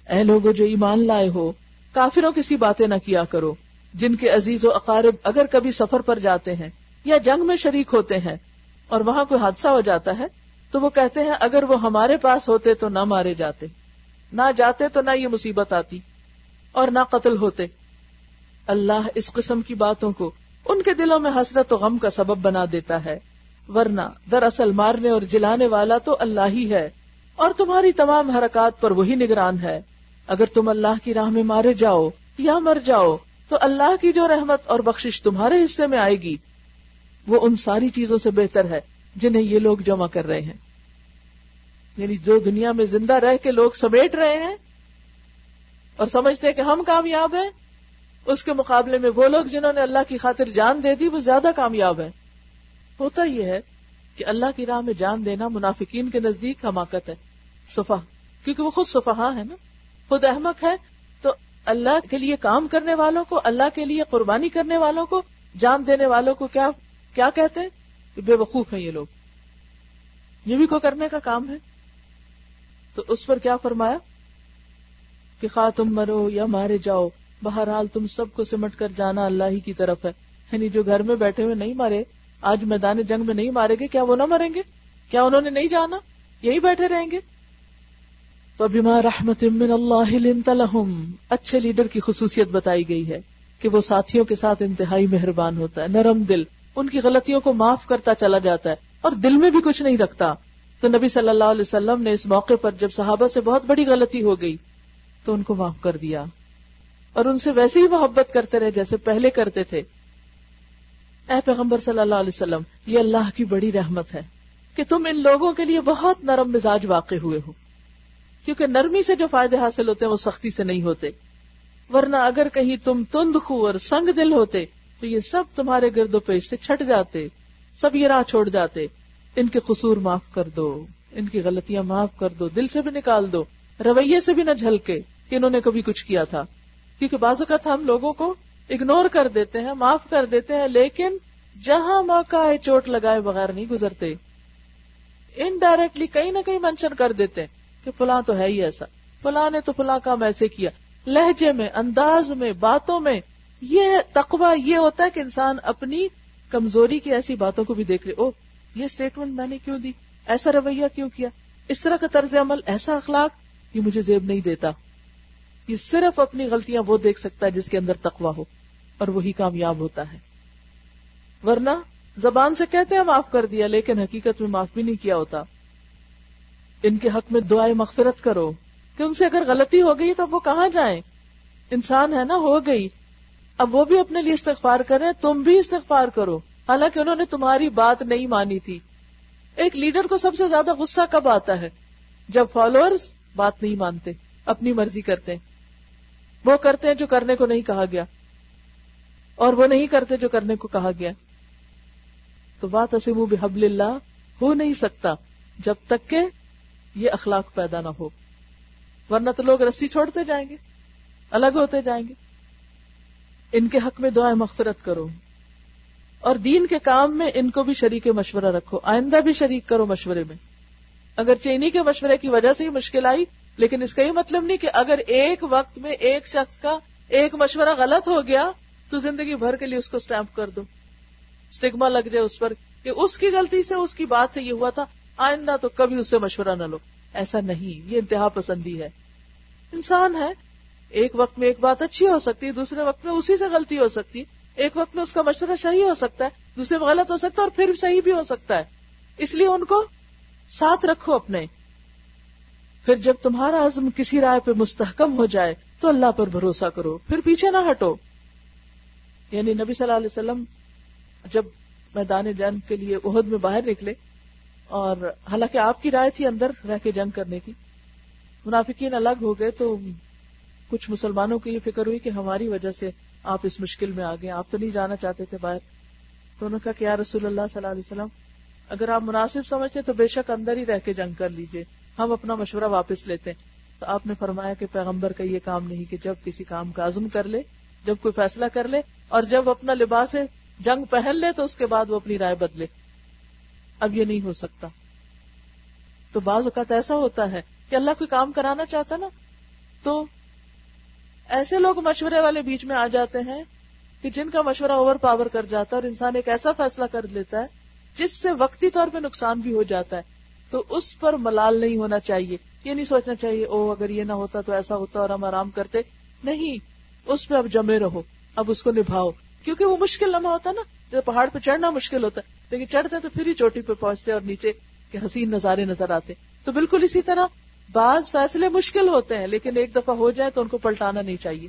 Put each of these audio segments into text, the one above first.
اے لوگو جو ایمان لائے ہو، کافروں کی سی باتیں نہ کیا کرو، جن کے عزیز و اقارب اگر کبھی سفر پر جاتے ہیں یا جنگ میں شریک ہوتے ہیں اور وہاں کوئی حادثہ ہو جاتا ہے تو وہ کہتے ہیں اگر وہ ہمارے پاس ہوتے تو نہ مارے جاتے، نہ جاتے تو نہ یہ مصیبت آتی اور نہ قتل ہوتے۔ اللہ اس قسم کی باتوں کو ان کے دلوں میں حسرت و غم کا سبب بنا دیتا ہے، ورنہ دراصل مارنے اور جلانے والا تو اللہ ہی ہے اور تمہاری تمام حرکات پر وہی نگران ہے۔ اگر تم اللہ کی راہ میں مارے جاؤ یا مر جاؤ تو اللہ کی جو رحمت اور بخشش تمہارے حصے میں آئے گی وہ ان ساری چیزوں سے بہتر ہے جنہیں یہ لوگ جمع کر رہے ہیں۔ یعنی جو دنیا میں زندہ رہ کے لوگ سمیٹ رہے ہیں اور سمجھتے ہیں کہ ہم کامیاب ہیں، اس کے مقابلے میں وہ لوگ جنہوں نے اللہ کی خاطر جان دے دی وہ زیادہ کامیاب ہیں۔ ہوتا یہ ہے کہ اللہ کی راہ میں جان دینا منافقین کے نزدیک حماقت ہے، سفہ، کیونکہ وہ خود سفہا ہے نا، خود احمق ہے۔ تو اللہ کے لیے کام کرنے والوں کو، اللہ کے لیے قربانی کرنے والوں کو، جان دینے والوں کو کیا کہتے ہیں کہ بے وقوف ہیں یہ لوگ، یہ بھی کو کرنے کا کام ہے۔ تو اس پر کیا فرمایا کہ خواہ تم مرو یا مارے جاؤ، بہرحال تم سب کو سمٹ کر جانا اللہ ہی کی طرف ہے۔ یعنی جو گھر میں بیٹھے ہوئے نہیں مرے، آج میدان جنگ میں نہیں مارے گے، کیا وہ نہ مریں گے؟ کیا انہوں نے نہیں جانا؟ یہی بیٹھے رہیں گے؟ فَبِمَا رَحْمَةٍ مِّنَ اللَّهِ لِنتَ لَهُمْ، اچھے لیڈر کی خصوصیت بتائی گئی ہے کہ وہ ساتھیوں کے ساتھ انتہائی مہربان ہوتا ہے، نرم دل، ان کی غلطیوں کو معاف کرتا چلا جاتا ہے اور دل میں بھی کچھ نہیں رکھتا۔ تو نبی صلی اللہ علیہ وسلم نے اس موقع پر جب صحابہ سے بہت بڑی غلطی ہو گئی تو ان کو معاف کر دیا اور ان سے ویسے ہی محبت کرتے رہے جیسے پہلے کرتے تھے۔ اے پیغمبر صلی اللہ علیہ وسلم، یہ اللہ کی بڑی رحمت ہے کہ تم ان لوگوں کے لیے بہت نرم مزاج واقع ہوئے ہو، کیونکہ نرمی سے جو فائدے حاصل ہوتے ہیں وہ سختی سے نہیں ہوتے، ورنہ اگر کہیں تم تند خو اور سنگ دل ہوتے تو یہ سب تمہارے گرد و پیش سے چھٹ جاتے، سب یہ راہ چھوڑ جاتے۔ ان کے قصور معاف کر دو، ان کی غلطیاں معاف کر دو، دل سے بھی نکال دو، رویے سے بھی نہ جھلکے کہ انہوں نے کبھی کچھ کیا تھا، کیونکہ بعض اوقات ہم لوگوں کو اگنور کر دیتے ہیں، معاف کر دیتے ہیں، لیکن جہاں موقع ہے چوٹ لگائے بغیر نہیں گزرتے، انڈائریکٹلی کہیں نہ کہیں منشن کر دیتے ہیں کہ فلاں تو ہے ہی ایسا، فلاں نے تو فلاں کام ایسے کیا، لہجے میں، انداز میں، باتوں میں۔ یہ تقویٰ یہ ہوتا ہے کہ انسان اپنی کمزوری کی ایسی باتوں کو بھی دیکھ لے، اوہ یہ سٹیٹمنٹ میں نے کیوں دی، ایسا رویہ کیوں کیا، اس طرح کا طرز عمل، ایسا اخلاق، یہ مجھے زیب نہیں دیتا۔ یہ صرف اپنی غلطیاں وہ دیکھ سکتا ہے جس کے اندر تقویٰ ہو، اور وہی کامیاب ہوتا ہے۔ ورنہ زبان سے کہتے ہیں معاف کر دیا، لیکن حقیقت میں معاف بھی نہیں کیا ہوتا۔ ان کے حق میں دعائے مغفرت کرو کہ ان سے اگر غلطی ہو گئی تو وہ کہاں جائیں، انسان ہے نا، ہو گئی، اب وہ بھی اپنے لیے استغفار کریں، تم بھی استغفار کرو، حالانکہ انہوں نے تمہاری بات نہیں مانی تھی۔ ایک لیڈر کو سب سے زیادہ غصہ کب آتا ہے؟ جب فالوورز بات نہیں مانتے، اپنی مرضی کرتے ہیں، وہ کرتے ہیں جو کرنے کو نہیں کہا گیا اور وہ نہیں کرتے جو کرنے کو کہا گیا۔ تو واعتصموا بحبل اللہ ہو نہیں سکتا جب تک کہ یہ اخلاق پیدا نہ ہو، ورنہ تو لوگ رسی چھوڑتے جائیں گے، الگ ہوتے جائیں گے۔ ان کے حق میں دعائیں مغفرت کرو، اور دین کے کام میں ان کو بھی شریک مشورہ رکھو، آئندہ بھی شریک کرو مشورے میں۔ اگر چینی کے مشورے کی وجہ سے ہی مشکل آئی، لیکن اس کا یہ مطلب نہیں کہ اگر ایک وقت میں ایک شخص کا ایک مشورہ غلط ہو گیا تو زندگی بھر کے لیے اس کو سٹیمپ کر دو، سٹگما لگ جائے اس پر کہ اس کی غلطی سے، اس کی بات سے یہ ہوا تھا، آئندہ تو کبھی اس سے مشورہ نہ لو۔ ایسا نہیں، یہ انتہا پسندی ہے۔ انسان ہے، ایک وقت میں ایک بات اچھی ہو سکتی ہے، دوسرے وقت میں اسی سے غلطی ہو سکتی ہے، ایک وقت میں اس کا مشورہ صحیح ہو سکتا ہے، دوسرے میں غلط ہو سکتا ہے، اور پھر صحیح بھی ہو سکتا ہے۔ اس لیے ان کو ساتھ رکھو اپنے۔ پھر جب تمہارا عزم کسی رائے پہ مستحکم ہو جائے تو اللہ پر بھروسہ کرو، پھر پیچھے نہ ہٹو۔ یعنی نبی صلی اللہ علیہ وسلم جب میدان جنگ کے لیے احد میں باہر نکلے، اور حالانکہ آپ کی رائے تھی اندر رہ کے جنگ کرنے کی، منافقین الگ ہو گئے، تو کچھ مسلمانوں کو یہ فکر ہوئی کہ ہماری وجہ سے آپ اس مشکل میں آ گئے، آپ تو نہیں جانا چاہتے تھے باہر۔ تو انہوں نے کہا کہ یا رسول اللہ صلی اللہ علیہ وسلم، اگر آپ مناسب سمجھتے تو بے شک اندر ہی رہ کے جنگ کر لیجئے، ہم اپنا مشورہ واپس لیتے ہیں۔ تو آپ نے فرمایا کہ پیغمبر کا یہ کام نہیں کہ جب کسی کام کا عزم کر لے، جب کوئی فیصلہ کر لے، اور جب اپنا لباس جنگ پہن لے تو اس کے بعد وہ اپنی رائے بدلے۔ اب یہ نہیں ہو سکتا۔ تو بعض اوقات ایسا ہوتا ہے کہ اللہ کوئی کام کرانا چاہتا نا، تو ایسے لوگ مشورے والے بیچ میں آ جاتے ہیں کہ جن کا مشورہ اوور پاور کر جاتا ہے اور انسان ایک ایسا فیصلہ کر لیتا ہے جس سے وقتی طور پہ نقصان بھی ہو جاتا ہے، تو اس پر ملال نہیں ہونا چاہیے. یہ نہیں سوچنا چاہیے اگر یہ نہ ہوتا تو ایسا ہوتا اور ہم آرام کرتے. نہیں، اس پہ اب جمے رہو، اب اس کو نبھاؤ، کیونکہ وہ مشکل لمحہ ہوتا ہے نا. جب پہاڑ پہ چڑھنا مشکل ہوتا ہے لیکن چڑھتے تو پھر ہی چوٹی پہ پہنچتے اور نیچے کے حسین نظارے نظر آتے. تو بالکل اسی طرح بعض فیصلے مشکل ہوتے ہیں لیکن ایک دفعہ ہو جائے تو ان کو پلٹانا نہیں چاہیے.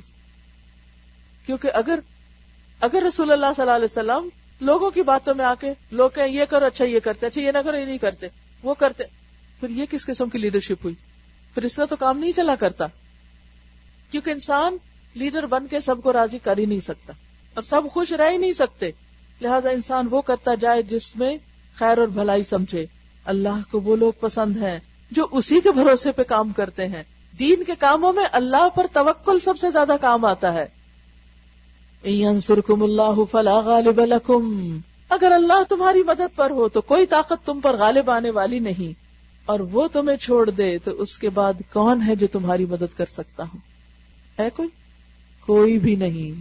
کیونکہ اگر رسول اللہ صلی اللہ علیہ وسلم لوگوں کی باتوں میں آ کے لوگ کہیں یہ کرو، اچھا یہ کرتے، اچھا یہ نہ کرو، یہ نہیں کرتے، وہ کرتے، پھر یہ کس قسم کی لیڈرشپ ہوئی؟ پھر اس طرح تو کام نہیں چلا کرتا. کیونکہ انسان لیڈر بن کے سب کو راضی کر ہی نہیں سکتا اور سب خوش رہ ہی نہیں سکتے. لہذا انسان وہ کرتا جائے جس میں خیر اور بھلائی سمجھے. اللہ کو وہ لوگ پسند ہیں جو اسی کے بھروسے پہ کام کرتے ہیں. دین کے کاموں میں اللہ پر توکل سب سے زیادہ کام آتا ہے. يَنْصُرْكُمُ اللَّهُ فَلَا غَالِبَ لَكُمْ، اگر اللہ تمہاری مدد پر ہو تو کوئی طاقت تم پر غالب آنے والی نہیں، اور وہ تمہیں چھوڑ دے تو اس کے بعد کون ہے جو تمہاری مدد کر سکتا ہو؟ ہے کوئی بھی نہیں.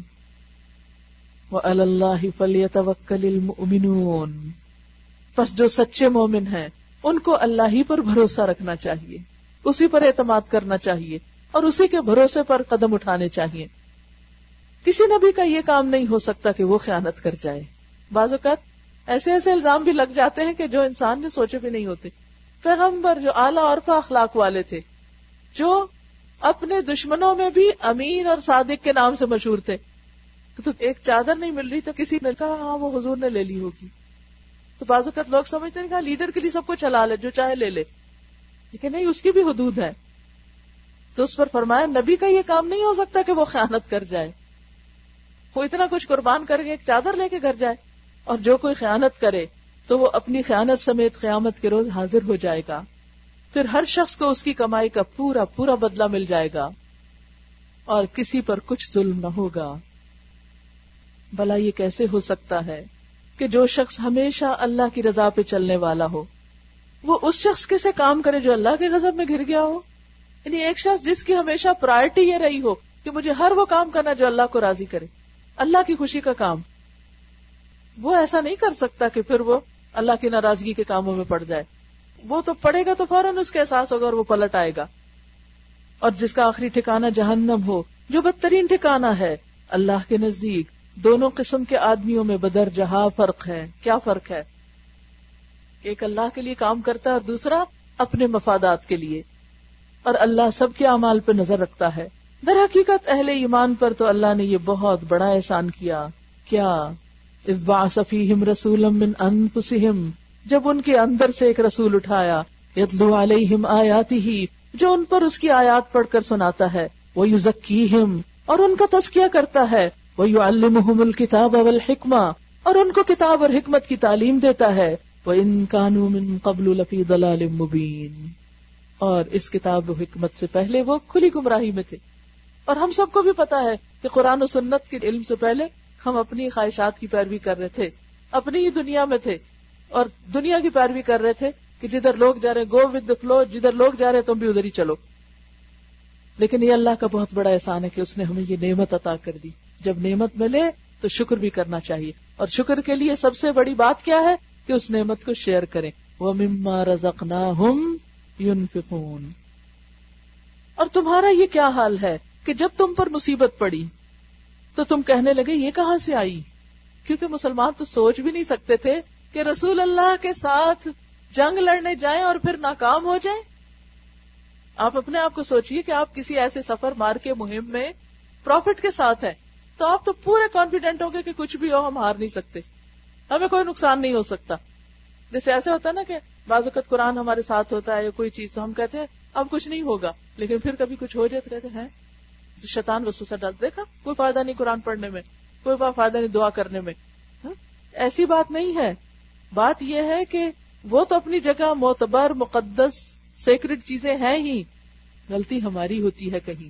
وَعَلَى اللَّهِ فَلْيَتَوَكَّلِ الْمُؤْمِنُونَ، پس جو سچے مومن ہیں ان کو اللہ ہی پر بھروسہ رکھنا چاہیے، اسی پر اعتماد کرنا چاہیے اور اسی کے بھروسے پر قدم اٹھانے چاہیے. کسی نبی کا یہ کام نہیں ہو سکتا کہ وہ خیانت کر جائے. بعض اوقات ایسے الزام بھی لگ جاتے ہیں کہ جو انسان نے سوچے بھی نہیں ہوتے. پیغمبر جو اعلیٰ عرفہ اخلاق والے تھے، جو اپنے دشمنوں میں بھی امین اور صادق کے نام سے مشہور تھے، تو ایک چادر نہیں مل رہی تو کسی نے کہا ہاں وہ حضور نے لے لی ہوگی. تو بعض اوقات لوگ سمجھتے ہیں کہ لیڈر کے لیے سب کچھ حلال ہے، جو چاہے لے لے، لیکن نہیں، اس کی بھی حدود ہے. تو اس پر فرمایا نبی کا یہ کام نہیں ہو سکتا کہ وہ خیانت کر جائے. وہ اتنا کچھ قربان کر کے ایک چادر لے کے گھر جائے، اور جو کوئی خیانت کرے تو وہ اپنی خیانت سمیت قیامت کے روز حاضر ہو جائے گا. پھر ہر شخص کو اس کی کمائی کا پورا پورا بدلہ مل جائے گا اور کسی پر کچھ ظلم نہ ہوگا. بھلا یہ کیسے ہو سکتا ہے کہ جو شخص ہمیشہ اللہ کی رضا پہ چلنے والا ہو وہ اس شخص کے سے کام کرے جو اللہ کے غضب میں گر گیا ہو؟ یعنی ایک شخص جس کی ہمیشہ پرائرٹی یہ رہی ہو کہ مجھے ہر وہ کام کرنا جو اللہ کو راضی کرے، اللہ کی خوشی کا کام، وہ ایسا نہیں کر سکتا کہ پھر وہ اللہ کی ناراضگی کے کاموں میں پڑ جائے. وہ تو پڑے گا تو فوراً اس کے احساس ہوگا اور وہ پلٹ آئے گا. اور جس کا آخری ٹھکانہ جہنم ہو، جو بدترین ٹھکانہ ہے اللہ کے نزدیک. دونوں قسم کے آدمیوں میں بدرجہ فرق ہے. کیا فرق ہے؟ ایک اللہ کے لیے کام کرتا ہے اور دوسرا اپنے مفادات کے لیے، اور اللہ سب کے اعمال پر نظر رکھتا ہے. در حقیقت اہل ایمان پر تو اللہ نے یہ بہت بڑا احسان کیا. کیا؟ اذ بعث فیہم رسولا من انفسہم، جب ان کے اندر سے ایک رسول اٹھایا، یتلو علیہم آیاتہ، جو ان پر اس کی آیات پڑھ کر سناتا ہے، ویزکیہم، اور ان کا تزکیہ کرتا ہے، ویعلمہم الکتاب والحکمہ، اور ان کو کتاب اور حکمت کی تعلیم دیتا ہے، وَإِن كَانُوا مِن قَبْلُ لَفِي ضَلَالٍ مُبِينٍ، اور اس کتاب و حکمت سے پہلے وہ کھلی گمراہی میں تھے. اور ہم سب کو بھی پتا ہے کہ قرآن و سنت کے علم سے پہلے ہم اپنی خواہشات کی پیروی کر رہے تھے، اپنی ہی دنیا میں تھے اور دنیا کی پیروی کر رہے تھے کہ جدھر لوگ جا رہے گو ود دا فلو، جدھر لوگ جا رہے تم بھی ادھر ہی چلو. لیکن یہ اللہ کا بہت بڑا احسان ہے کہ اس نے ہمیں یہ نعمت عطا کر دی. جب نعمت ملے تو شکر بھی کرنا چاہیے، اور شکر کے لیے سب سے بڑی بات کیا ہے کہ اس نعمت کو شیئر کریں. وَمِمَّا رَزَقْنَاهُمْ يُنْفِقُونَ. اور تمہارا یہ کیا حال ہے کہ جب تم پر مصیبت پڑی تو تم کہنے لگے یہ کہاں سے آئی؟ کیونکہ مسلمان تو سوچ بھی نہیں سکتے تھے کہ رسول اللہ کے ساتھ جنگ لڑنے جائیں اور پھر ناکام ہو جائیں. آپ اپنے آپ کو سوچئے کہ آپ کسی ایسے سفر مار کے مہم میں پروفٹ کے ساتھ ہیں تو آپ تو پورے کانفیڈنٹ ہوں گے کہ کچھ بھی ہو ہم ہار نہیں سکتے، ہمیں کوئی نقصان نہیں ہو سکتا. جیسے ایسے ہوتا ہے نا کہ بعض اوقات قرآن ہمارے ساتھ ہوتا ہے یا کوئی چیز تو ہم کہتے ہیں اب کچھ نہیں ہوگا، لیکن پھر کبھی کچھ ہو جائے تو کہتے ہیں شیطان وسوسہ ڈال، دیکھا کوئی فائدہ نہیں قرآن پڑھنے میں، کوئی فائدہ نہیں دعا کرنے میں. ایسی بات نہیں ہے. بات یہ ہے کہ وہ تو اپنی جگہ معتبر مقدس سیکرڈ چیزیں ہیں ہی، غلطی ہماری ہوتی ہے کہیں.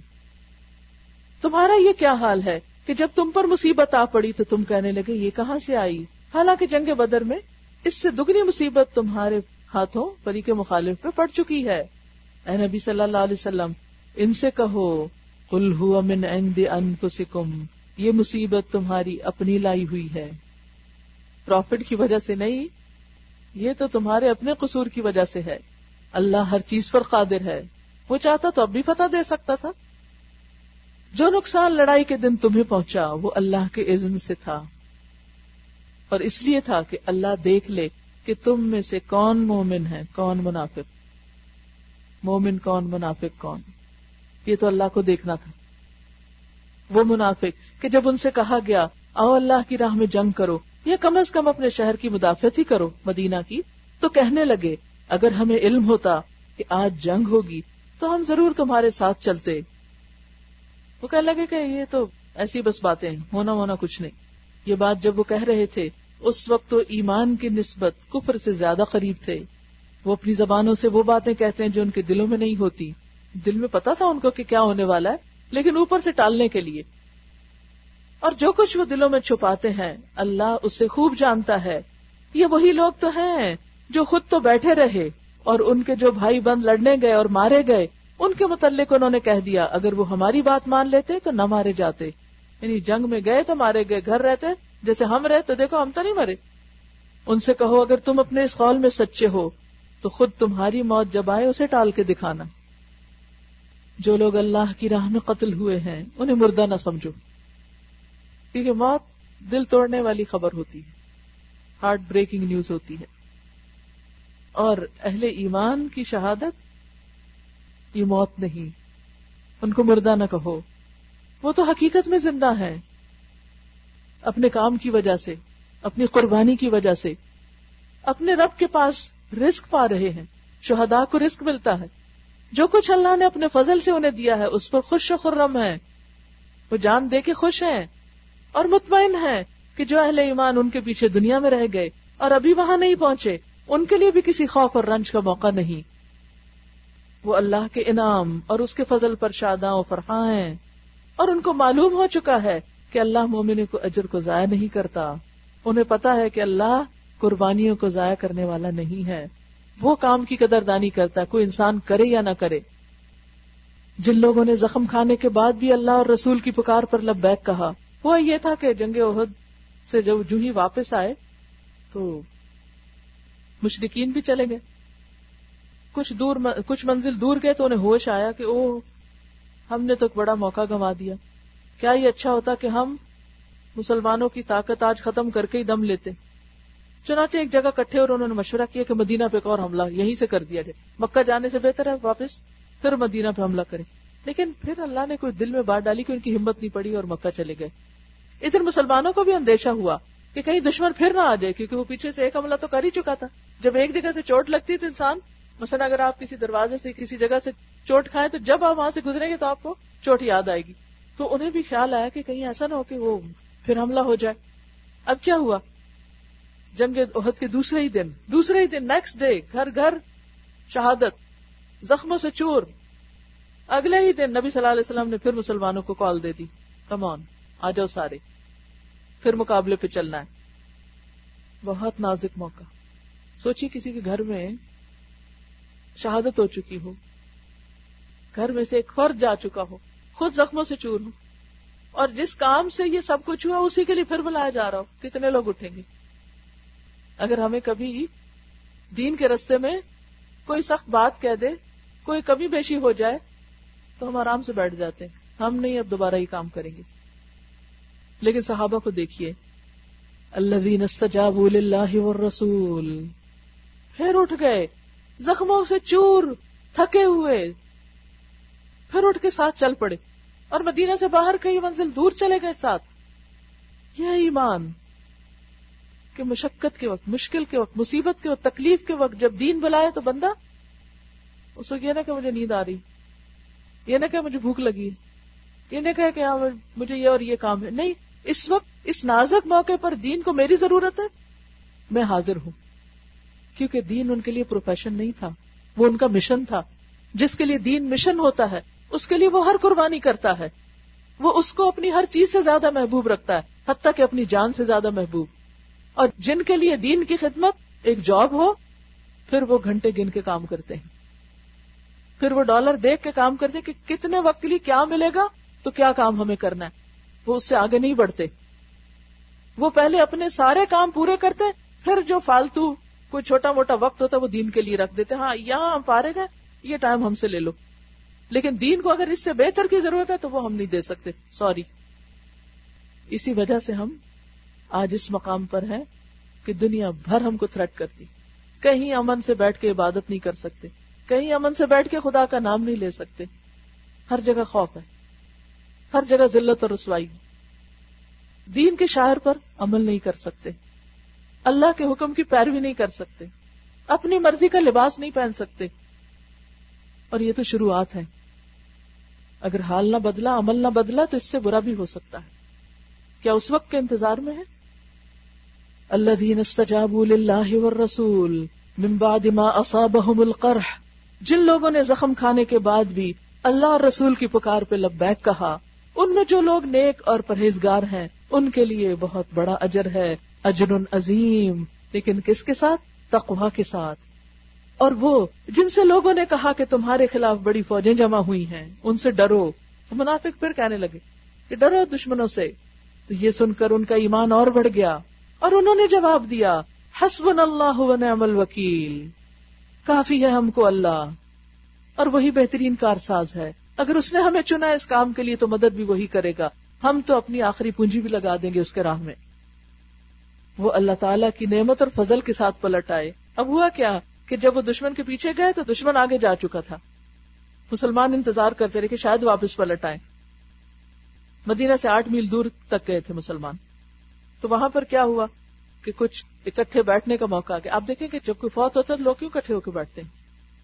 تمہارا یہ کیا حال ہے کہ جب تم پر مصیبت آ پڑی تو تم کہنے لگے یہ کہاں سے آئی، حالانکہ جنگ بدر میں اس سے دگنی مصیبت تمہارے ہاتھوں فریق مخالف پہ پڑ چکی ہے. اے نبی صلی اللہ علیہ وسلم ان سے کہو قل هو من عند انفسکم، یہ مصیبت تمہاری اپنی لائی ہوئی ہے، پروفٹ کی وجہ سے نہیں، یہ تو تمہارے اپنے قصور کی وجہ سے ہے۔ اللہ ہر چیز پر قادر ہے، وہ چاہتا تو اب بھی فتح دے سکتا تھا۔ جو نقصان لڑائی کے دن تمہیں پہنچا وہ اللہ کے اذن سے تھا، اور اس لیے تھا کہ اللہ دیکھ لے کہ تم میں سے کون مومن ہے کون منافق، مومن کون منافق کون، یہ تو اللہ کو دیکھنا تھا۔ وہ منافق کہ جب ان سے کہا گیا آؤ اللہ کی راہ میں جنگ کرو یا کم از کم اپنے شہر کی مدافعت ہی کرو مدینہ کی، تو کہنے لگے اگر ہمیں علم ہوتا کہ آج جنگ ہوگی تو ہم ضرور تمہارے ساتھ چلتے۔ وہ کہنے لگے کہ یہ تو ایسی بس باتیں ہیں، ہونا کچھ نہیں۔ یہ بات جب وہ کہہ رہے تھے اس وقت تو ایمان کی نسبت کفر سے زیادہ قریب تھے۔ وہ اپنی زبانوں سے وہ باتیں کہتے ہیں جو ان کے دلوں میں نہیں ہوتی، دل میں پتا تھا ان کو کہ کیا ہونے والا ہے، لیکن اوپر سے ٹالنے کے لیے۔ اور جو کچھ وہ دلوں میں چھپاتے ہیں اللہ اسے خوب جانتا ہے۔ یہ وہی لوگ تو ہیں جو خود تو بیٹھے رہے اور ان کے جو بھائی بند لڑنے گئے اور مارے گئے ان کے متعلق انہوں نے کہہ دیا اگر وہ ہماری بات مان لیتے تو نہ مارے جاتے، یعنی جنگ میں گئے تو مارے گئے، گھر رہتے جیسے ہم رہے تو دیکھو ہم تو نہیں مرے۔ ان سے کہو اگر تم اپنے اس قول میں سچے ہو تو خود تمہاری موت جب آئے اسے ٹال کے دکھانا۔ جو لوگ اللہ کی راہ میں قتل ہوئے ہیں انہیں مردہ نہ سمجھو، کیونکہ موت دل توڑنے والی خبر ہوتی ہے، ہارٹ بریکنگ نیوز ہوتی ہے، اور اہل ایمان کی شہادت یہ موت نہیں، ان کو مردہ نہ کہو، وہ تو حقیقت میں زندہ ہے، اپنے کام کی وجہ سے، اپنی قربانی کی وجہ سے، اپنے رب کے پاس رزق پا رہے ہیں۔ شہداء کو رزق ملتا ہے، جو کچھ اللہ نے اپنے فضل سے انہیں دیا ہے اس پر خوش و خرم ہیں، وہ جان دے کے خوش ہیں اور مطمئن ہیں کہ جو اہل ایمان ان کے پیچھے دنیا میں رہ گئے اور ابھی وہاں نہیں پہنچے ان کے لیے بھی کسی خوف اور رنج کا موقع نہیں۔ وہ اللہ کے انعام اور اس کے فضل پر شاداں و فرحاں ہیں، اور ان کو معلوم ہو چکا ہے کہ اللہ مومن کو اجر کو ضائع نہیں کرتا۔ انہیں پتا ہے کہ اللہ قربانیوں کو ضائع کرنے والا نہیں ہے، وہ کام کی قدردانی کرتا ہے، کوئی انسان کرے یا نہ کرے۔ جن لوگوں نے زخم کھانے کے بعد بھی اللہ اور رسول کی پکار پر لبیک کہا، وہ یہ تھا کہ جنگ احد سے جب جو ہی واپس آئے تو مشرکین بھی چلے گئے، کچھ منزل دور گئے تو انہیں ہوش آیا کہ ہم نے تو ایک بڑا موقع گنوا دیا، کیا یہ اچھا ہوتا کہ ہم مسلمانوں کی طاقت آج ختم کر کے ہی دم لیتے۔ چنانچہ ایک جگہ کٹھے اور انہوں نے مشورہ کیا کہ مدینہ پہ ایک اور حملہ یہیں سے کر دیا جائے، مکہ جانے سے بہتر ہے واپس پھر مدینہ پہ حملہ کریں۔ لیکن پھر اللہ نے کوئی دل میں بات ڈالی کہ ان کی ہمت نہیں پڑی اور مکہ چلے گئے۔ ادھر مسلمانوں کو بھی اندیشہ ہوا کہ کہیں دشمن پھر نہ آ جائے، کیونکہ وہ پیچھے سے ایک حملہ تو کر ہی چکا تھا۔ جب ایک جگہ سے چوٹ لگتی تو انسان، مثلا اگر آپ کسی دروازے سے کسی جگہ سے چوٹ کھائیں تو جب آپ وہاں سے گزریں گے تو آپ کو چوٹ یاد آئے گی، تو انہیں بھی خیال آیا کہ کہیں ایسا نہ ہو کہ وہ پھر حملہ ہو جائے۔ اب کیا ہوا، جنگ احد کے دوسرے ہی دن نیکسٹ ڈے گھر گھر شہادت، زخموں سے چور۔ اگلے ہی دن نبی صلی اللہ علیہ وسلم نے پھر مسلمانوں کو کال دے دی، کم آن آ جاؤ سارے، پھر مقابلے پہ چلنا ہے۔ بہت نازک موقع، سوچیے کسی کے گھر میں شہادت ہو چکی ہو، گھر میں سے ایک فرد جا چکا ہو، خود زخموں سے چور ہو، اور جس کام سے یہ سب کچھ ہوا اسی کے لیے پھر بلایا جا رہا ہو، کتنے لوگ اٹھیں گے؟ اگر ہمیں کبھی دین کے رستے میں کوئی سخت بات کہہ دے، کوئی کمی بیشی ہو جائے تو ہم آرام سے بیٹھ جاتے ہیں، ہم نہیں اب دوبارہ یہ کام کریں گے۔ لیکن صحابہ کو دیکھیے، الذین استجابوا للہ والرسول، پھر اٹھ گئے زخموں سے چور، تھکے ہوئے، پھر اٹھ کے ساتھ چل پڑے اور مدینہ سے باہر کئی منزل دور چلے گئے ساتھ۔ یہ ایمان کہ مشقت کے وقت، مشکل کے وقت، مصیبت کے وقت، تکلیف کے وقت جب دین بلائے تو بندہ اس وقت یہ نہ کہ مجھے نیند آ رہی، یہ نہ کہ مجھے بھوک لگی ہے، یہ نہ کہ ہاں مجھے یہ اور یہ کام ہے، نہیں، اس وقت اس نازک موقع پر دین کو میری ضرورت ہے، میں حاضر ہوں، کیونکہ دین ان کے لیے پروفیشن نہیں تھا، وہ ان کا مشن تھا۔ جس کے لیے دین مشن ہوتا ہے اس کے لیے وہ ہر قربانی کرتا ہے، وہ اس کو اپنی ہر چیز سے زیادہ محبوب رکھتا ہے، حتیٰ کہ اپنی جان سے زیادہ محبوب۔ اور جن کے لیے دین کی خدمت ایک جاب ہو، پھر وہ گھنٹے گن کے کام کرتے ہیں۔ پھر وہ ڈالر دیکھ کے کام کرتے کہ کتنے وقت کے لیے کیا ملے گا تو کیا کام ہمیں کرنا ہے. وہ اس سے آگے نہیں بڑھتے. وہ پہلے اپنے سارے کام پورے کرتے, پھر جو فالتو کوئی چھوٹا موٹا وقت ہوتا ہے وہ دین کے لیے رکھ دیتے. ہاں یہاں ہم فارغ ہیں, یہ ٹائم ہم سے لے لو, لیکن دین کو اگر اس سے بہتر کی ضرورت ہے تو وہ ہم نہیں دے سکتے, سوری. اسی وجہ سے ہم آج اس مقام پر ہیں کہ دنیا بھر ہم کو تھریٹ کرتی. کہیں امن سے بیٹھ کے عبادت نہیں کر سکتے, کہیں امن سے بیٹھ کے خدا کا نام نہیں لے سکتے. ہر جگہ خوف ہے, ہر جگہ ذلت اور رسوائی. دین کے شاعر پر عمل نہیں کر سکتے, اللہ کے حکم کی پیروی نہیں کر سکتے, اپنی مرضی کا لباس نہیں پہن سکتے. اور یہ تو شروعات ہے. اگر حال نہ بدلا, عمل نہ بدلا تو اس سے برا بھی ہو سکتا ہے. کیا اس وقت کے انتظار میں ہے؟ الذین استجابوا للہ والرسول من بعد ما اصابہم القرح, جن لوگوں نے زخم کھانے کے بعد بھی اللہ اور رسول کی پکار پہ لبیک کہا, ان میں جو لوگ نیک اور پرہیزگار ہیں ان کے لیے بہت بڑا اجر ہے, اجر عظیم. لیکن کس کے ساتھ؟ تقویٰ کے ساتھ. اور وہ جن سے لوگوں نے کہا کہ تمہارے خلاف بڑی فوجیں جمع ہوئی ہیں, ان سے ڈرو. تو منافق پھر کہنے لگے کہ ڈرو دشمنوں سے. تو یہ سن کر ان کا ایمان اور بڑھ گیا, اور انہوں نے جواب دیا حسبنا اللہ ونعم الوکیل, کافی ہے ہم کو اللہ اور وہی بہترین کارساز ہے. اگر اس نے ہمیں چنا اس کام کے لیے تو مدد بھی وہی کرے گا, ہم تو اپنی آخری پونجی بھی لگا دیں گے اس کے راہ میں. وہ اللہ تعالیٰ کی نعمت اور فضل کے ساتھ پلٹ آئے. اب ہوا کیا کہ جب وہ دشمن کے پیچھے گئے تو دشمن آگے جا چکا تھا. مسلمان انتظار کرتے رہے کہ شاید واپس پلٹ آئے. مدینہ سے 8 میل دور تک گئے تھے مسلمان. تو وہاں پر کیا ہوا کہ کچھ اکٹھے بیٹھنے کا موقع آ گیا. آپ دیکھیں کہ جب کوئی فوت ہوتا ہے تو لوگ کیوں اکٹھے ہو کے بیٹھتے ہیں؟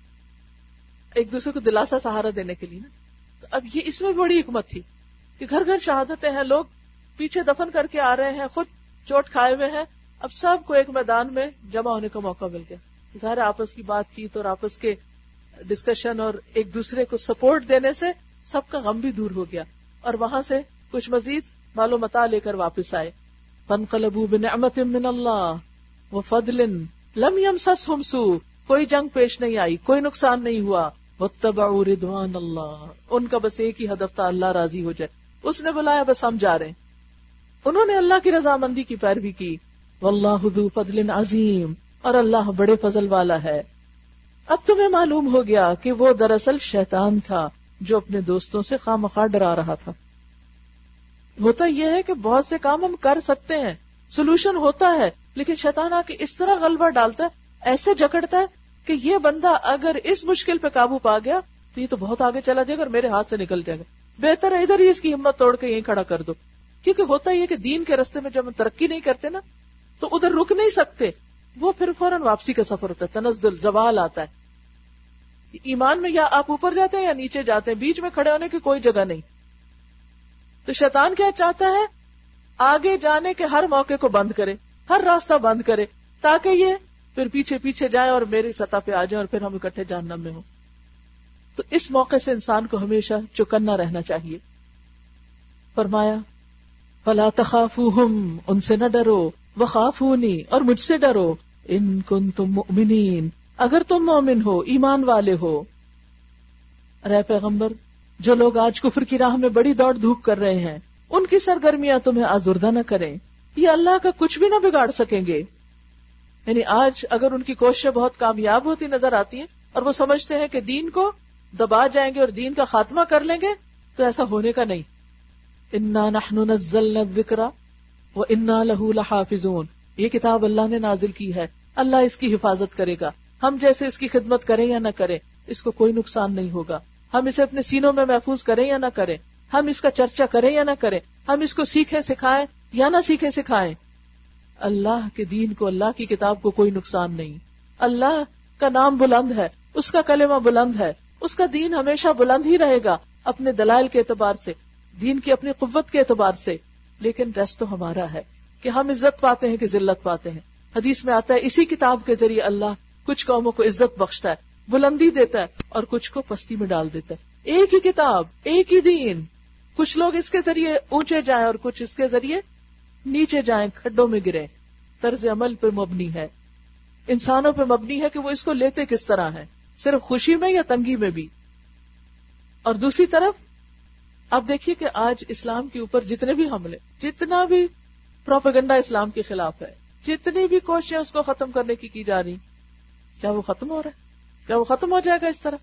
ایک دوسرے کو دلاسا سہارا دینے کے لیے نا. تو اب یہ اس میں بڑی حکمت تھی کہ گھر گھر شہادتیں ہیں, لوگ پیچھے دفن کر کے آ رہے ہیں, خود چوٹ کھائے ہوئے ہیں. اب سب کو ایک میدان میں جمع ہونے کا موقع مل گیا. ظاہر آپس کی بات چیت اور آپس کے ڈسکشن اور ایک دوسرے کو سپورٹ دینے سے سب کا غم بھی دور ہو گیا. اور وہاں سے کچھ مزید مال و متاع لے کر واپس آئے. فانقلبوا بنعمت من اللہ وفضل لم یمسسہم سوء, کوئی جنگ پیش نہیں آئی, کوئی نقصان نہیں ہوا. واتبعوا رضوان اللہ, ان کا بس ایک ہی ہدف تھا اللہ راضی ہو جائے. اس نے بلایا بس ہم جا رہے ہیں. انہوں نے اللہ کی رضامندی کی پیروی کی. واللہ ذو فضل عظیم, اور اللہ بڑے فضل والا ہے. اب تمہیں معلوم ہو گیا کہ وہ دراصل شیطان تھا جو اپنے دوستوں سے خواہ ڈرا رہا تھا. ہوتا یہ ہے کہ بہت سے کام ہم کر سکتے ہیں, سولوشن ہوتا ہے, لیکن شیطان آ کے اس طرح غلبہ ڈالتا ہے, ایسے جکڑتا ہے کہ یہ بندہ اگر اس مشکل پہ قابو پا گیا تو یہ تو بہت آگے چلا جائے گا اور میرے ہاتھ سے نکل جائے گا. بہتر ہے ادھر ہی اس کی ہمت توڑ کے یہیں کھڑا کر دو. کیونکہ ہوتا یہ کہ دین کے راستے میں جب ہم ترقی نہیں کرتے نا تو ادھر رک نہیں سکتے, وہ پھر فوراً واپسی کا سفر ہوتا ہے, تنزل, زوال آتا ہے. ایمان میں یا آپ اوپر جاتے ہیں یا نیچے جاتے ہیں, بیچ میں کھڑے ہونے کی کوئی جگہ نہیں. تو شیطان کیا چاہتا ہے؟ آگے جانے کے ہر موقع کو بند کرے, ہر راستہ بند کرے, تاکہ یہ پھر پیچھے پیچھے جائے اور میری سطح پہ آ جائے اور پھر ہم اکٹھے جہنم میں ہوں. تو اس موقع سے انسان کو ہمیشہ چوکنا رہنا چاہیے. فرمایا فلا تخافوہم, ان سے نہ ڈرو, وخافونی, اور مجھ سے ڈرو, ان کنتم مؤمنین, اگر تم مومن ہو, ایمان والے ہو. اے پیغمبر, جو لوگ آج کفر کی راہ میں بڑی دوڑ دھوپ کر رہے ہیں ان کی سرگرمیاں تمہیں آزردہ نہ کریں, یہ اللہ کا کچھ بھی نہ بگاڑ سکیں گے. یعنی آج اگر ان کی کوششیں بہت کامیاب ہوتی نظر آتی ہیں اور وہ سمجھتے ہیں کہ دین کو دبا جائیں گے اور دین کا خاتمہ کر لیں گے, تو ایسا ہونے کا نہیں. انا نحن نزلنا الذکر وانا لہ لحافظون, یہ کتاب اللہ نے نازل کی ہے, اللہ اس کی حفاظت کرے گا. ہم جیسے اس کی خدمت کریں یا نہ کریں اس کو کوئی نقصان نہیں ہوگا. ہم اسے اپنے سینوں میں محفوظ کریں یا نہ کریں, ہم اس کا چرچا کریں یا نہ کریں, ہم اس کو سیکھیں سکھائیں یا نہ سیکھیں سکھائیں, اللہ کے دین کو, اللہ کی کتاب کو کوئی نقصان نہیں. اللہ کا نام بلند ہے, اس کا کلمہ بلند ہے, اس کا دین ہمیشہ بلند ہی رہے گا اپنے دلائل کے اعتبار سے, دین کی اپنی قوت کے اعتبار سے. لیکن ریسٹ تو ہمارا ہے کہ ہم عزت پاتے ہیں کہ ذلت پاتے ہیں. حدیث میں آتا ہے اسی کتاب کے ذریعے اللہ کچھ قوموں کو عزت بخشتا ہے, بلندی دیتا ہے, اور کچھ کو پستی میں ڈال دیتا ہے. ایک ہی کتاب, ایک ہی دین, کچھ لوگ اس کے ذریعے اونچے جائیں اور کچھ اس کے ذریعے نیچے جائیں, کھڈوں میں گریں. طرز عمل پر مبنی ہے, انسانوں پہ مبنی ہے کہ وہ اس کو لیتے کس طرح ہیں, صرف خوشی میں یا تنگی میں بھی. اور دوسری طرف اب دیکھیے کہ آج اسلام کے اوپر جتنے بھی حملے، جتنا بھی پروپیگنڈا اسلام کے خلاف ہے، جتنی بھی کوششیں اس کو ختم کرنے کی جا رہی، کیا وہ ختم ہو رہا ہے؟ کیا وہ ختم ہو جائے گا اس طرح؟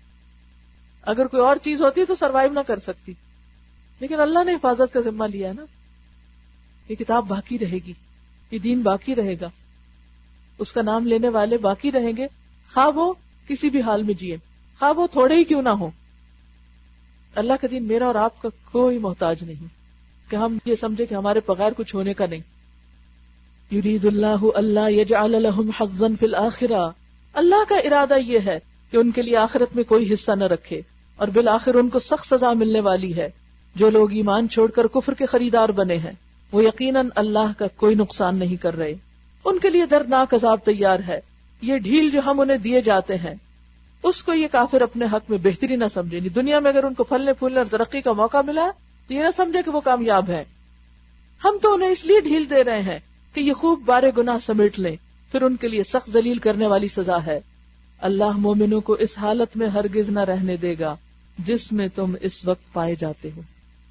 اگر کوئی اور چیز ہوتی تو سروائیو نہ کر سکتی، لیکن اللہ نے حفاظت کا ذمہ لیا ہے نا. یہ کتاب باقی رہے گی، یہ دین باقی رہے گا، اس کا نام لینے والے باقی رہیں گے، خواہ وہ کسی بھی حال میں جیے، خواہ وہ تھوڑے ہی کیوں نہ ہو. اللہ کا دین میرا اور آپ کا کوئی محتاج نہیں کہ ہم یہ سمجھے کہ ہمارے بغیر کچھ ہونے کا نہیں. یرید اللہ اللہ یجعل لہم حظا فی الآخرہ، اللہ کا ارادہ یہ ہے کہ ان کے لیے آخرت میں کوئی حصہ نہ رکھے، اور بالآخر ان کو سخت سزا ملنے والی ہے. جو لوگ ایمان چھوڑ کر کفر کے خریدار بنے ہیں وہ یقیناً اللہ کا کوئی نقصان نہیں کر رہے، ان کے لیے دردناک عذاب تیار ہے. یہ ڈھیل جو ہم انہیں دیے جاتے ہیں اس کو یہ کافر اپنے حق میں بہتری نہ سمجھے. دنیا میں اگر ان کو پھلنے پھولنے اور ترقی کا موقع ملا تو یہ نہ سمجھے کہ وہ کامیاب ہے. ہم تو انہیں اس لیے ڈھیل دے رہے ہیں کہ یہ خوب بارے گناہ سمیٹ لیں، پھر ان کے لیے سخت ذلیل کرنے والی سزا ہے. اللہ مومنوں کو اس حالت میں ہرگز نہ رہنے دے گا جس میں تم اس وقت پائے جاتے ہو.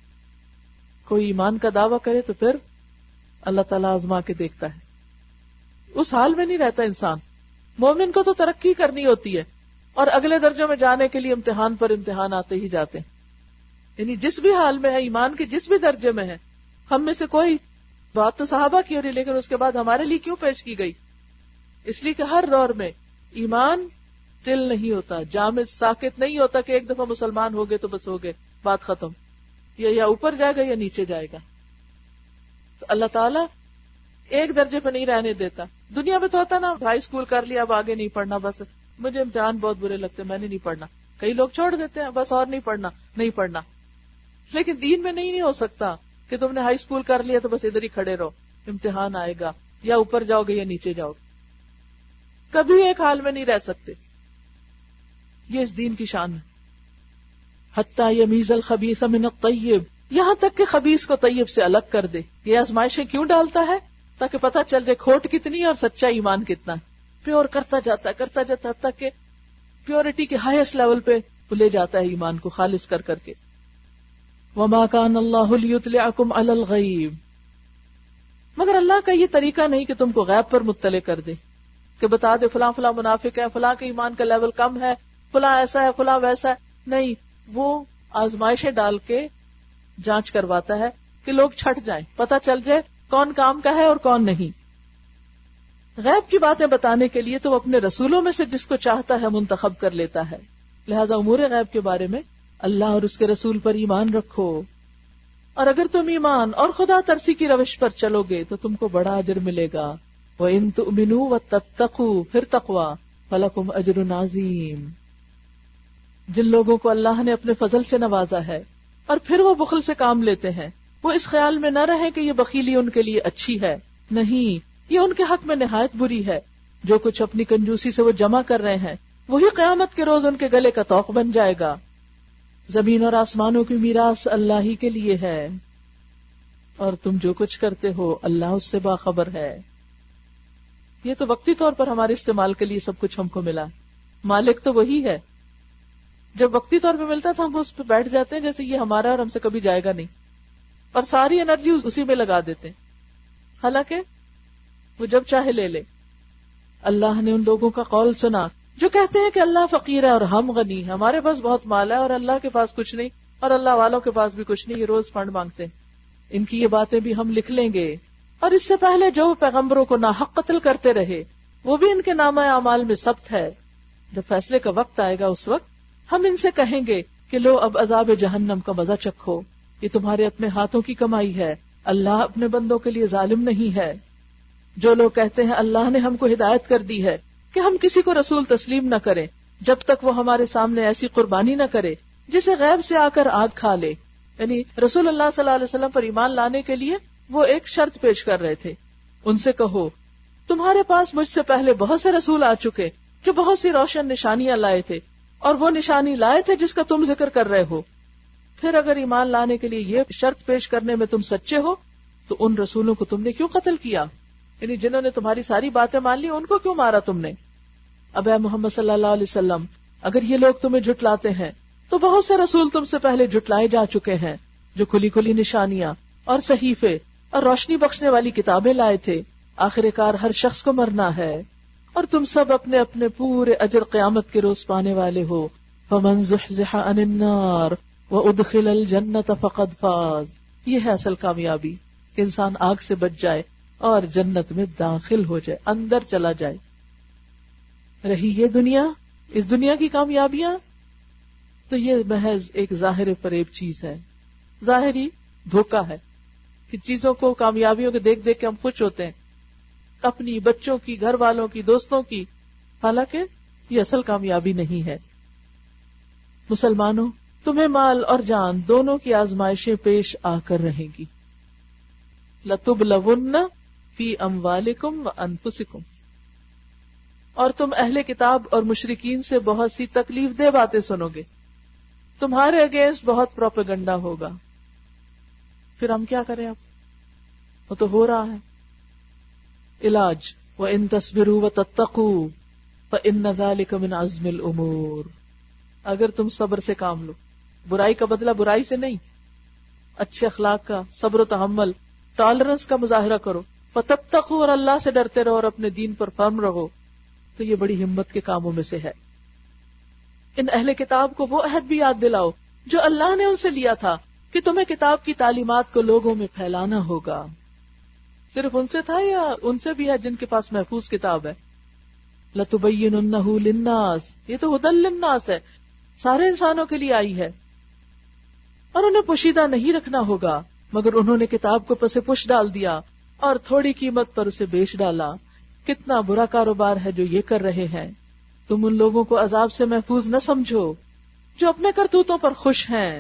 کوئی ایمان کا دعویٰ کرے تو پھر اللہ تعالیٰ آزما کے دیکھتا ہے. اس حال میں نہیں رہتا انسان. مومن کو تو ترقی کرنی ہوتی ہے اور اگلے درجوں میں جانے کے لیے امتحان پر امتحان آتے ہی جاتے ہیں. یعنی جس بھی حال میں ہے، ایمان کے جس بھی درجے میں ہے، ہم میں سے کوئی، بات تو صحابہ کی ہو رہی لیکن اس کے بعد ہمارے لیے کیوں پیش کی گئی؟ اس لیے کہ ہر دور میں ایمان ٹل نہیں ہوتا، جامد ساکت نہیں ہوتا کہ ایک دفعہ مسلمان ہو گئے تو بس ہو گئے، بات ختم. یا اوپر جائے گا یا نیچے جائے گا. تو اللہ تعالیٰ ایک درجے پہ نہیں رہنے دیتا. دنیا میں تو ہوتا نا، ہائی اسکول کر لیا اب آگے نہیں پڑھنا، بس مجھے امتحان بہت برے لگتے میں نے نہیں پڑھنا. کئی لوگ چھوڑ دیتے ہیں بس اور نہیں پڑھنا. لیکن دین میں نہیں ہو سکتا کہ تم نے ہائی اسکول کر لیا تو بس ادھر ہی کھڑے رہو، امتحان آئے گا، یا اوپر جاؤ گے یا نیچے جاؤ گے، کبھی ایک حال میں نہیں رہ سکتے. یہ اس دین کی شان ہے. حتی یمیز الخبیث من الطیب، یہاں تک کہ خبیث کو طیب سے الگ کر دے. یہ آزمائشیں کیوں ڈالتا ہے؟ تاکہ پتہ چل جائے کھوٹ کتنی ہے اور سچا ایمان کتنا ہے. پیور کرتا جاتا تک کہ پیورٹی کے ہائیسٹ لیول پہ لے جاتا ہے ایمان کو خالص کر کے. وما کان اللہ لیطلعکم علی الغیب، مگر اللہ کا یہ طریقہ نہیں کہ تم کو غیب پر مطلع کر دے، کہ بتا دے فلاں فلاں منافق ہے، فلاں کے ایمان کا لیول کم ہے، فلاں ایسا ہے، فلاں ویسا ہے. نہیں، وہ آزمائشیں ڈال کے جانچ کرواتا ہے کہ لوگ چھٹ جائیں، پتہ چل جائے کون کام کا ہے اور کون نہیں. غیب کی باتیں بتانے کے لیے تو وہ اپنے رسولوں میں سے جس کو چاہتا ہے منتخب کر لیتا ہے. لہذا امور غیب کے بارے میں اللہ اور اس کے رسول پر ایمان رکھو، اور اگر تم ایمان اور خدا ترسی کی روش پر چلو گے تو تم کو بڑا اجر ملے گا. وَإِن تُؤْمِنُوا وَتَتَّقُوا، پھر تقویٰ، فَلَكُمْ أَجْرٌ عَظِيمٌ. جن لوگوں کو اللہ نے اپنے فضل سے نوازا ہے اور پھر وہ بخل سے کام لیتے ہیں، وہ اس خیال میں نہ رہے کہ یہ بخیلی ان کے لیے اچھی ہے. نہیں، یہ ان کے حق میں نہایت بری ہے. جو کچھ اپنی کنجوسی سے وہ جمع کر رہے ہیں وہی قیامت کے روز ان کے گلے کا طوق بن جائے گا. زمین اور آسمانوں کی میراث اللہ ہی کے لیے ہے، اور تم جو کچھ کرتے ہو اللہ اس سے باخبر ہے. یہ تو وقتی طور پر ہمارے استعمال کے لیے سب کچھ ہم کو ملا، مالک تو وہی ہے. جب وقتی طور پہ ملتا تو ہم اس پہ بیٹھ جاتے ہیں جیسے یہ ہمارا اور ہم سے کبھی جائے گا نہیں، اور ساری انرجی اسی میں لگا دیتے ہیں، حالانکہ وہ جب چاہے لے لے. اللہ نے ان لوگوں کا قول سنا جو کہتے ہیں کہ اللہ فقیر ہے اور ہم غنی ہیں، ہمارے پاس بہت مال ہے اور اللہ کے پاس کچھ نہیں، اور اللہ والوں کے پاس بھی کچھ نہیں، یہ روز فنڈ مانگتے ہیں. ان کی یہ باتیں بھی ہم لکھ لیں گے، اور اس سے پہلے جو پیغمبروں کو ناحق قتل کرتے رہے وہ بھی ان کے نامہ اعمال میں ثبت ہے. جب فیصلے کا وقت آئے گا اس وقت ہم ان سے کہیں گے کہ لو اب عذاب جہنم کا مزہ چکھو، یہ تمہارے اپنے ہاتھوں کی کمائی ہے، اللہ اپنے بندوں کے لیے ظالم نہیں ہے. جو لوگ کہتے ہیں اللہ نے ہم کو ہدایت کر دی ہے کہ ہم کسی کو رسول تسلیم نہ کریں جب تک وہ ہمارے سامنے ایسی قربانی نہ کرے جسے غیب سے آ کر آگ کھا لے. یعنی رسول اللہ صلی اللہ علیہ وسلم پر ایمان لانے کے لیے وہ ایک شرط پیش کر رہے تھے. ان سے کہو تمہارے پاس مجھ سے پہلے بہت سے رسول آ چکے جو بہت سی روشن نشانیاں لائے تھے، اور وہ نشانی لائے تھے جس کا تم ذکر کر رہے ہو. پھر اگر ایمان لانے کے لیے یہ شرط پیش کرنے میں تم سچے ہو تو ان رسولوں کو تم نے کیوں قتل کیا؟ یعنی جنہوں نے تمہاری ساری باتیں مان لی ان کو کیوں مارا تم نے؟ اب اے محمد صلی اللہ علیہ وسلم، اگر یہ لوگ تمہیں جھٹلاتے ہیں تو بہت سے رسول تم سے پہلے جھٹلائے جا چکے ہیں جو کھلی کھلی نشانیاں اور صحیفے اور روشنی بخشنے والی کتابیں لائے تھے. آخر کار ہر شخص کو مرنا ہے اور تم سب اپنے اپنے پورے اجر قیامت کے روز پانے والے ہو. فمن زحزح عن النار وادخل الجنة فقد فاز. یہ ہے اصل کامیابی کہ انسان آگ سے بچ جائے اور جنت میں داخل ہو جائے، اندر چلا جائے. رہی یہ دنیا، اس دنیا کی کامیابیاں تو یہ محض ایک ظاہر فریب چیز ہے، ظاہری دھوکہ ہے کہ چیزوں کو، کامیابیوں کو دیکھ دیکھ کے ہم خوش ہوتے ہیں، اپنی، بچوں کی، گھر والوں کی، دوستوں کی، حالانکہ یہ اصل کامیابی نہیں ہے. مسلمانوں، تمہیں مال اور جان دونوں کی آزمائشیں پیش آ کر رہیں گی. لَتُبْلَوُنَّ فِي أَمْوَالِكُمْ وَأَنفُسِكُمْ. اور تم اہل کتاب اور مشرکین سے بہت سی تکلیف دہ باتیں سنو گے، تمہارے اگینسٹ بہت پروپیگنڈا ہوگا. پھر ہم کیا کریں؟ اب وہ تو ہو رہا ہے. علاج وَإِن تَصْبِرُوا وَتَتَّقُوا فَإِنَّ ذَلِكَ مِنْ عَزْمِ الْأُمُورِ. اگر تم صبر سے کام لو، برائی کا بدلہ برائی سے نہیں، اچھے اخلاق کا، صبر و تحمل، ٹالرنس کا مظاہرہ کرو. فَتَتَّقُوا، اور اللہ سے ڈرتے رہو اور اپنے دین پر فرم رہو، تو یہ بڑی ہمت کے کاموں میں سے ہے. ان اہل کتاب کو وہ عہد بھی یاد دلاؤ جو اللہ نے ان سے لیا تھا کہ تمہیں کتاب کی تعلیمات کو لوگوں میں پھیلانا ہوگا. صرف ان سے تھا یا ان سے بھی ہے جن کے پاس محفوظ کتاب ہے؟ لَتُبَيِّنُنَّهُ لِلنَّاسِ، یہ تو ہدی للناس ہے، سارے انسانوں کے لیے آئی ہے. اور انہیں پوشیدہ نہیں رکھنا ہوگا، مگر انہوں نے کتاب کو پس پش ڈال دیا اور تھوڑی قیمت پر اسے بیچ ڈالا. کتنا برا کاروبار ہے جو یہ کر رہے ہیں. تم ان لوگوں کو عذاب سے محفوظ نہ سمجھو جو اپنے کرتوتوں پر خوش ہیں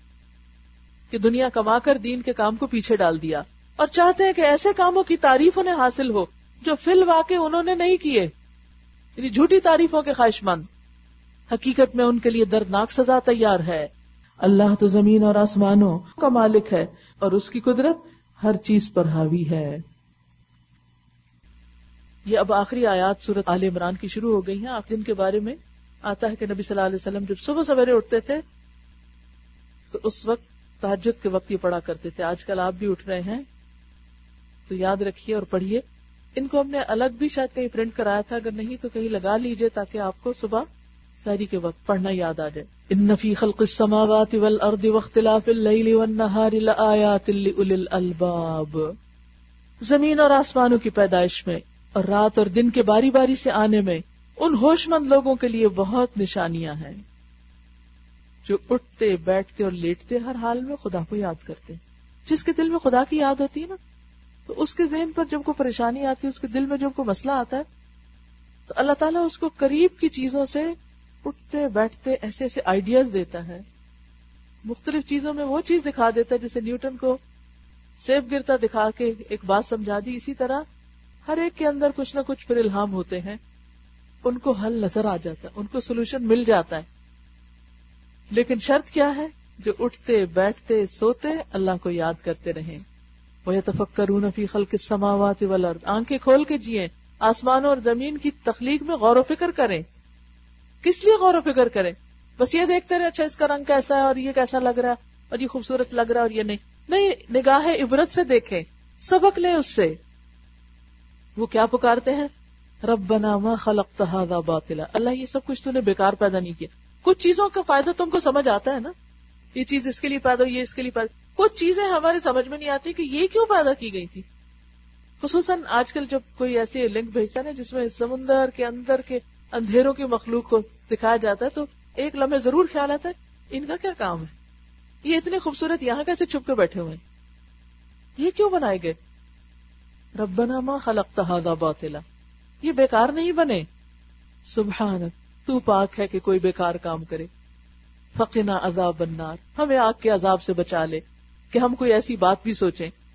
کہ دنیا کما کر دین کے کام کو پیچھے ڈال دیا، اور چاہتے ہیں کہ ایسے کاموں کی تعریف انہیں حاصل ہو جو فی الواقع انہوں نے نہیں کیے، یعنی جھوٹی تعریفوں کے خواہش مند. حقیقت میں ان کے لیے دردناک سزا تیار ہے. اللہ تو زمین اور آسمانوں کا مالک ہے اور اس کی قدرت ہر چیز پر حاوی ہے. یہ اب آخری آیات سورۃ آل عمران کی شروع ہو گئی ہیں. آخری دن کے بارے میں آتا ہے کہ نبی صلی اللہ علیہ وسلم جب صبح سویرے اٹھتے تھے تو اس وقت تہجد کے وقت یہ پڑھا کرتے تھے. آج کل آپ بھی اٹھ رہے ہیں تو یاد رکھیے اور پڑھیے. ان کو ہم نے الگ بھی شاید کہیں پرنٹ کرایا تھا، اگر نہیں تو کہیں لگا لیجئے تاکہ آپ کو صبح سحری کے وقت پڑھنا یاد آ جائے. ان فی خلق السماوات والارض واختلاف اللیل والنہار لآیات لأولی الالباب. زمین اور آسمانوں کی پیدائش میں اور رات اور دن کے باری باری سے آنے میں ان ہوش مند لوگوں کے لیے بہت نشانیاں ہیں جو اٹھتے، بیٹھتے اور لیٹتے ہر حال میں خدا کو یاد کرتے. جس کے دل میں خدا کی یاد ہوتی ہے نا، تو اس کے ذہن پر جب کوئی پریشانی آتی ہے، اس کے دل میں جب کوئی مسئلہ آتا ہے، تو اللہ تعالیٰ اس کو قریب کی چیزوں سے اٹھتے بیٹھتے ایسے ایسے آئیڈیاز دیتا ہے. مختلف چیزوں میں وہ چیز دکھا دیتا ہے، جیسے نیوٹن کو سیب گرتا دکھا کے ایک بات سمجھا دی. اسی طرح ہر ایک کے اندر کچھ نہ کچھ پھر الہام ہوتے ہیں، ان کو حل نظر آ جاتا ہے، ان کو سولوشن مل جاتا ہے. لیکن شرط کیا ہے؟ جو اٹھتے بیٹھتے سوتے اللہ کو یاد کرتے رہیں. وَيَتَفَكَّرُونَ فِي خَلْقِ السَّمَاوَاتِ وَالْأَرْضِ. آنکھیں کھول کے جئیں، آسمانوں اور زمین کی تخلیق میں غور و فکر کریں. کس لیے غور و فکر کریں؟ بس یہ دیکھتے رہے اچھا اس کا رنگ کیسا ہے اور یہ کیسا لگ رہا ہے اور یہ خوبصورت لگ رہا ہے اور یہ نہیں، نگاہ عبرت سے دیکھیں، سبق لیں اس سے. وہ کیا پکارتے ہیں؟ ربنا ما خلقت هذا باطلا. اللہ یہ سب کچھ تو نے بیکار پیدا نہیں کیا. کچھ چیزوں کا فائدہ تم کو سمجھ آتا ہے نا، یہ چیز اس کے لیے پیدا ہوئی، یہ اس کے لیے پیدا. کچھ چیزیں ہمارے سمجھ میں نہیں آتی کہ یہ کیوں پیدا کی گئی تھی. خصوصاً آج کل جب کوئی ایسی لنک بھیجتا ہے نا جس میں سمندر کے اندر کے اندھیروں کی مخلوق کو دکھایا جاتا ہے، تو ایک لمحے ضرور خیال آتا ہے ان کا کیا کام ہے، یہ اتنے خوبصورت یہاں کیسے چھپ کے بیٹھے ہوئے ہیں، یہ کیوں بنائے گئے. ربنا ما خلقت هذا باطلا. یہ بیکار نہیں بنے. سبحانک، تو پاک ہے کہ کوئی بیکار کام کرے. فقنا عذاب النار. ہمیں آگ کے عذاب سے بچا لے کہ ہم کوئی ایسی بات بھی سوچیں